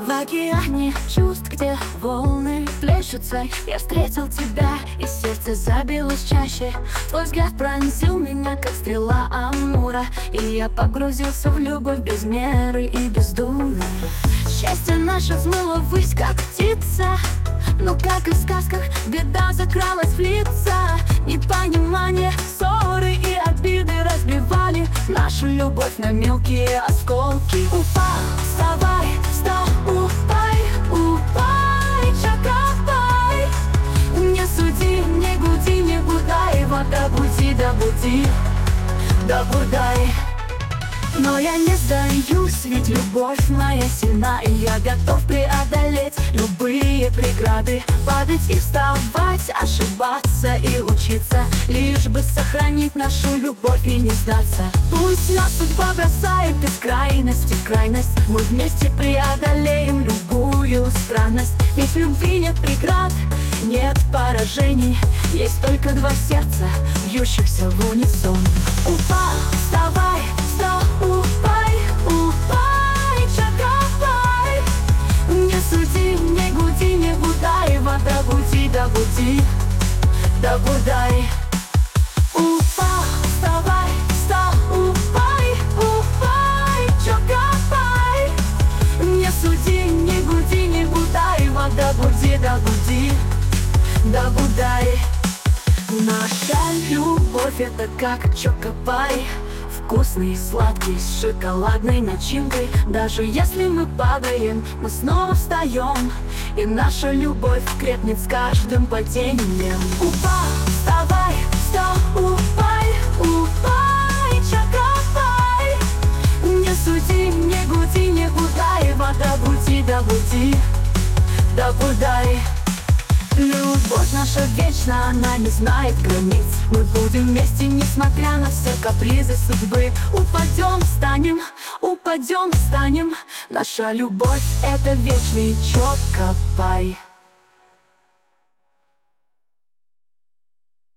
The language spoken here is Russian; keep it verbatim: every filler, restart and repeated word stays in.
В океане чувств, где волны плещутся, я встретил тебя, и сердце забилось чаще. Твой взгляд пронзил меня, как стрела Амура, и я погрузился в любовь без меры и бездумно. Счастье наше взмыло ввысь, как птица, но как и в сказках беда закралась в лица. Непонимание, ссоры и обиды разбивали нашу любовь на мелкие осколки. Упал, вставай, встал, упай, упай, чакапай. Не суди, не гуди, не гудай, вот добуди, добуди, добудай. Но я не сдаюсь, ведь любовь моя сильна, и я готов преодолеть любые преграды, падать и вставать, ошибаться и учиться, лишь бы сохранить нашу любовь и не сдаться. Пусть нас судьба бросает из крайности в крайность, мы вместе преодолеем любую странность. Ведь в любви нет преград, нет поражений, есть только два сердца, бьющихся в унисон. Упал, вставай, встал, упай, упай, чакапай. Не суди, не гуди, не гудай, вот добуди, добуди, добудай. Упал, вставай, встал, упай, упай, чакапай. Не суди, не гуди, не гудай, вот добуди, добуди, добудай. Наша любовь — это как чокопай, вкусный, сладкий, с шоколадной начинкой. Даже если мы падаем, мы снова встаем, и наша любовь крепнет с каждым падением. Упал, вставай, встал, упай, упай, чакапай. Не суди, не гуди, не гудай, вот добуди, добуди, добудай. Любовь наша вечна, она не знает границ. Мы будем вместе, несмотря на все капризы судьбы. Упадем, встанем, упадем, встанем. Наша любовь — это вечный чокопай.